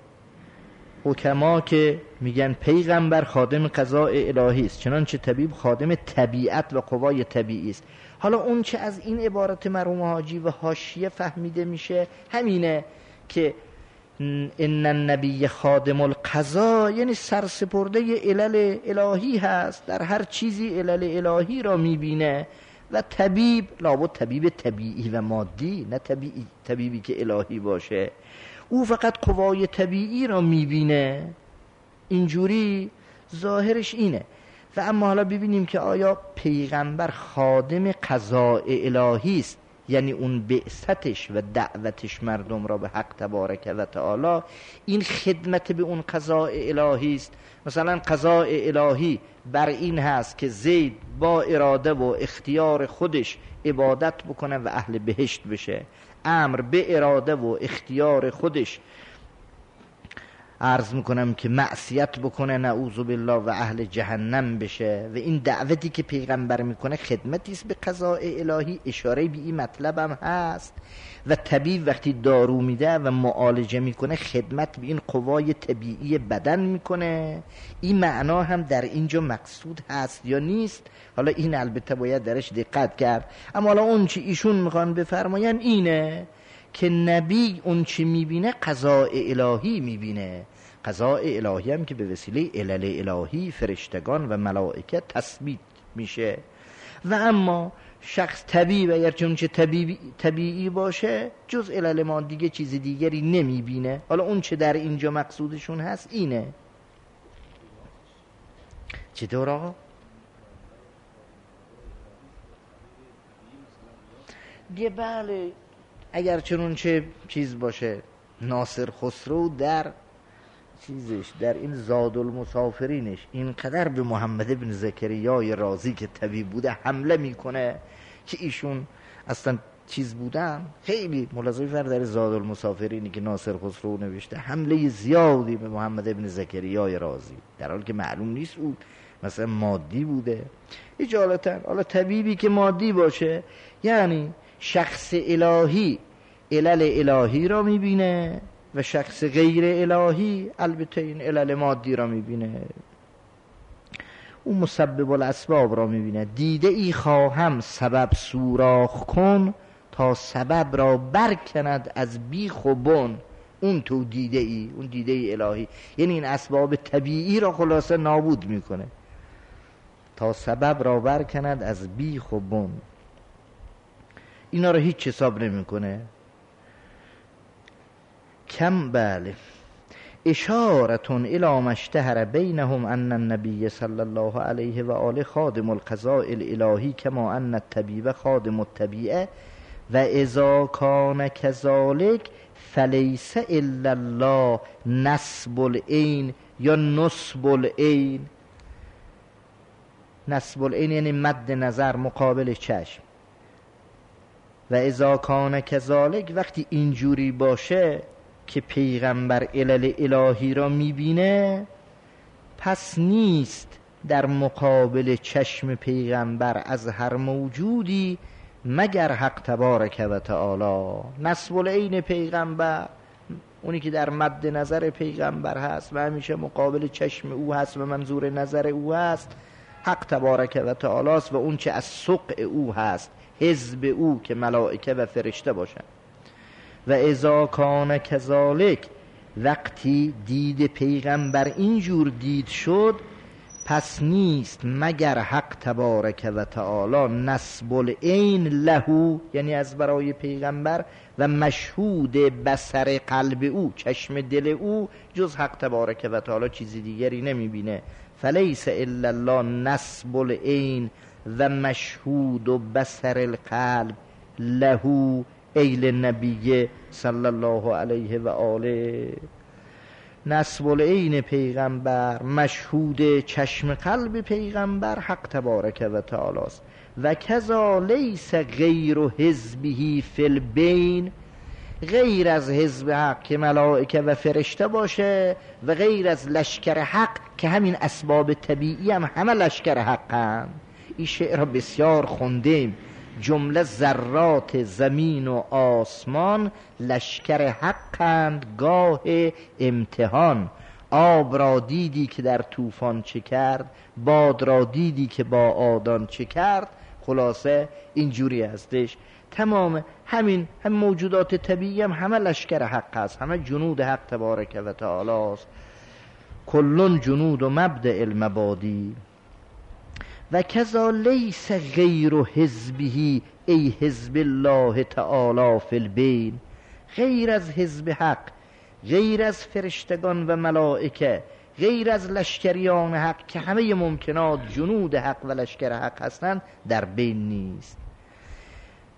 حکما که میگن پیغمبر خادم قضاء الهی است، چنانچه طبیب خادم طبیعت و قوای طبیعی است. حالا اون چه از این عبارت مرحوم حاجی و حاشیه فهمیده میشه همینه که ان النبی خادم القضا، یعنی سرسپرده علل الهی هست، در هر چیزی علل الهی را میبینه. و طبیب لابد طبیب طبیعی و مادی، نه طبیعی طبیبی که الهی باشه. او فقط قوای طبیعی را میبینه. اینجوری ظاهرش اینه. و اما حالا ببینیم که آیا پیغمبر خادم قضاء الهی است، یعنی اون بعثتش و دعوتش مردم را به حق تبارک و تعالی، این خدمت به اون قضاء الهی است. مثلا قضاء الهی بر این هست که زید با اراده و اختیار خودش عبادت بکنه و اهل بهشت بشه، امر به اراده و اختیار خودش عرض میکنم که معصیت بکنه نعوذ بالله و اهل جهنم بشه. و این دعوتی که پیغمبر میکنه خدمتی است به قضاء الهی، اشاره به این مطلب هم هست. و طبیب وقتی دارو میده و معالجه میکنه خدمت به این قوای طبیعی بدن میکنه. این معنا هم در اینجا مقصود هست یا نیست؟ حالا این البته باید درش دقت کرد. اما حالا اون چی ایشون میخوان بفرماین اینه که نبی اون چی میبینه قضاء الهی میبینه. قضاء الهی هم که به وسیله علل الهی فرشتگان و ملائکه تثبیت میشه. و اما شخص طبیب اگر چون چه طبیعی, طبیعی باشه جز علل ما دیگه چیز دیگری نمیبینه. حالا اون چه در اینجا مقصودشون هست اینه. چطور آقا؟ دیگه بله، اگر چنون چه چیز باشه. ناصر خسرو در چیزش در این زاد المسافرینش اینقدر به محمد ابن زکریای رازی که طبیب بوده حمله میکنه که ایشون اصلا چیز بودن. خیلی ملاحظه فرد در زاد المسافرینی که ناصر خسرو نوشته حمله زیادی به محمد ابن زکریای رازی، در حالی که معلوم نیست او مثلا مادی بوده. اجالتا حالا طبیبی که مادی باشه یعنی شخص الهی علل الهی را میبینه و شخص غیر الهی البته این علل مادی را میبینه. اون مسبب الاسباب را میبینه. دیده ای خواهم سبب سوراخ کن تا سبب را برکند از بیخ و بن. اون تو دیده ای، اون دیده ای الهی، یعنی این اسباب طبیعی را خلاصه نابود میکنه تا سبب را برکند از بیخ و بن. اینا را هیچ حساب نمیکنه. کم بله اشارتون الی ما اشتهر بینهم ان النبی صلی الله علیه و آله خادم القضاء الالهی کما ان الطبیب خادم الطبیعه و اذا کان کذالک فلیس الا الله نصب العین یا نصب العین. نصب العین یعنی مد نظر، مقابل چشم. و اذا کان کذالک وقتی اینجوری باشه که پیغمبر علل الهی را میبینه، پس نیست در مقابل چشم پیغمبر از هر موجودی مگر حق تبارک و تعالی. نصب العین پیغمبر اونی که در مد نظر پیغمبر هست و همیشه مقابل چشم او هست و منظور نظر او هست حق تبارک و تعالی است، و اون چه از سقع او هست حزب او که ملائکه و فرشته باشن. و اذا کان کذالک وقتی دید پیغمبر اینجور دید شد، پس نیست مگر حق تبارک و تعالی نصب العین له، یعنی از برای پیغمبر، و مشهود بصر قلب او، چشم دل او، جز حق تبارک و تعالی چیزی دیگری نمیبینه. فلیس الا الله نصب العین و مشهود و بصر القلب له ایل نبی صلی الله علیه و آله. نصب العین پیغمبر، مشهود چشم قلب پیغمبر حق تبارک و تعالی است. و کذا لیس غیر حزبه فی البین، غیر از حزب حق که ملائکه و فرشته باشه و غیر از لشکر حق که همین اسباب طبیعی هم همه لشکر حق هم. این شعر بسیار خوندیم. جمله ذرات زمین و آسمان لشکر حقند گاه امتحان. آب را دیدی که در طوفان چه کرد، باد را دیدی که با آدان چه کرد. خلاصه اینجوری هستش. تمام همین هم موجودات طبیعی هم همه لشکر حق هست، همه جنود حق تبارک و تعالی است. کلون جنود و مبدأ المبادی. و کذا لیس غیر حزبه ای حزب الله تعالی فی البین، غیر از حزب حق، غیر از فرشتگان و ملائکه، غیر از لشکریان حق که همه ممکنات جنود حق و لشکر حق هستند، در بین نیست.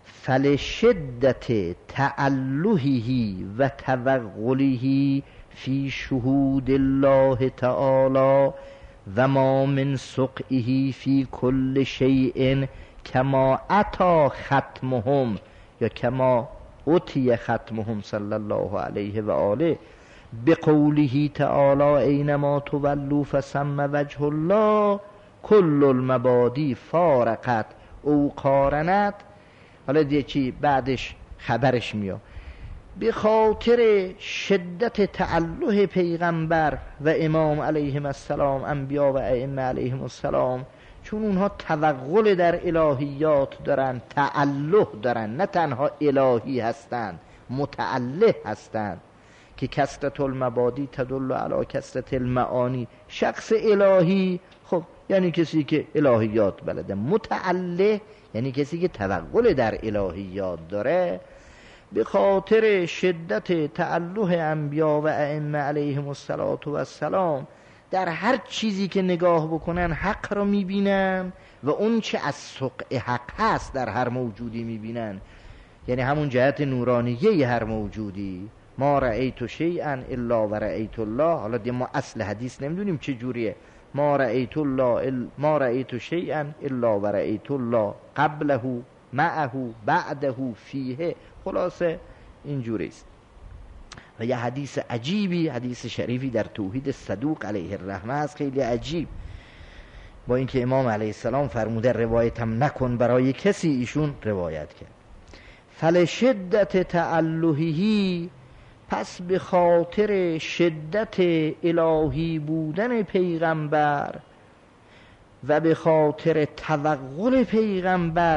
فلشدت تعلهه و توغله فی شهود الله تعالی و ما من سقعه فی کل شیء کما اتی ختمهم یا کما اتی ختمهم صلی الله علیه و آله بقوله تعالی اینما تولوا فثم وجه الله کل المبادی فارقت او قارنت. حالا دیگه چی بعدش خبرش میاد. به خاطر شدت تعلق پیغمبر و امام علیهم السلام، انبیا و ائمه علیهم السلام، چون اونها توغل در الهیات دارن، تعلق دارن، نه تنها الهی هستند، متعلق هستند که کثرت المبادی تدل علی کثرت المعانی. شخص الهی خب یعنی کسی که الهیات بلده، متعلق یعنی کسی که توغل در الهیات داره. به خاطر شدت تعلق انبیا و ائمه علیهم السلام در هر چیزی که نگاه بکنن حق را میبینن و اون چه از سقع حق هست در هر موجودی میبینن، یعنی همون جهت نورانیه هر موجودی. ما رأیت شیئا الا و رأیت الله. حالا دیگه ما اصل حدیث نمیدونیم چه جوریه. ما رأیت الله ال... ما رأیت شیئا الا و رأیت الله قبله معه بعده فیه. خلاصه اینجوری است. و یه حدیث عجیبی، حدیث شریفی در توحید صدوق علیه الرحمه است، خیلی عجیب. با اینکه امام علیه السلام فرموده روایت هم نکن برای کسی، ایشون روایت کرد. فلشدت تعلهی، پس به خاطر شدت الهی بودن پیغمبر و به خاطر توغل پیغمبر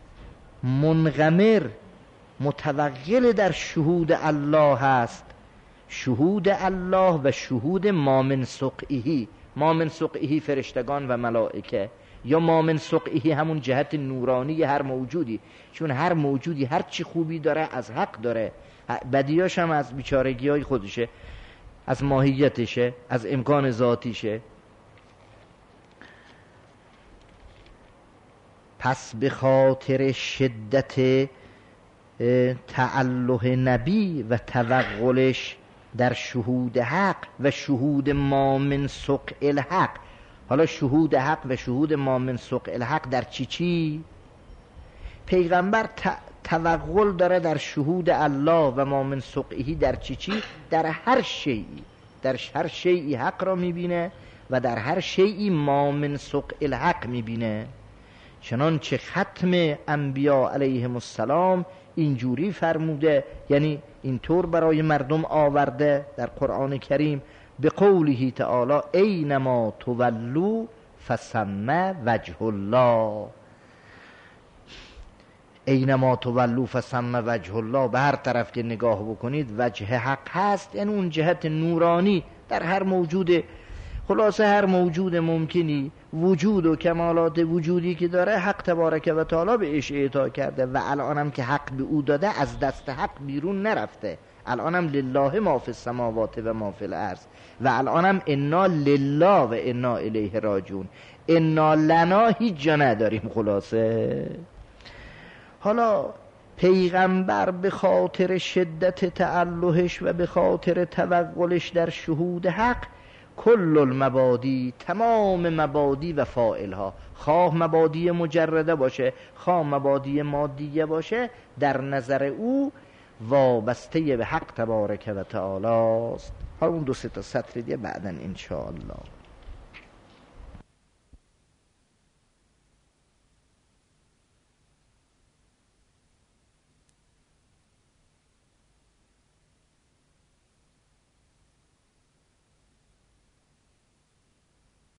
منغمر متوغل در شهود الله هست. شهود الله و شهود ما من سقعه. ما من سقعه فرشتگان و ملائکه، یا ما من سقعه همون جهت نورانی هر موجودی، چون هر موجودی هر چی خوبی داره از حق داره، بدیاش هم از بیچارگی های خودشه، از ماهیتشه، از امکان ذاتیشه. پس به خاطر شدت تعلق نبی و توغلش در شهود حق و شهود ما من سقع الحق. حالا شهود حق و شهود ما من سقع الحق در چی چی؟ پیغمبر توغل داره در شهود الله و ما من سقعه در چی چی؟ در هر شیئی، در هر شیئی حق را میبینه و در هر شیئی ما من سقع الحق میبینه. چنانچه ختم انبیا علیهم السلام اینجوری فرموده، یعنی اینطور برای مردم آورده در قرآن کریم، به قوله تعالی اینما تولوا فثم وجه الله. اینما تولوا فثم وجه الله، به هر طرف که نگاه بکنید وجه حق هست، یعنی اون جهت نورانی در هر موجود. خلاصه هر موجود ممکنی وجود و کمالات وجودی که داره حق تبارک و تعالی بهش اعطا کرده و الانم که حق به او داده از دست حق بیرون نرفته. الانم لله ما فی السماوات و ما فی الارض و الانم انا لله و انا الیه راجعون. انا لنا هیچ جا نداریم. خلاصه حالا پیغمبر به خاطر شدت تعلقش و به خاطر توغلش در شهود حق، کل المبادی، تمام مبادی و فاعلها، خواه مبادی مجرده باشه خواه مبادی مادیه باشه، در نظر او وابسته به حق تبارک و تعالی است. حالا اون دو سه تا سطر دیگه بعدن انشاءالله.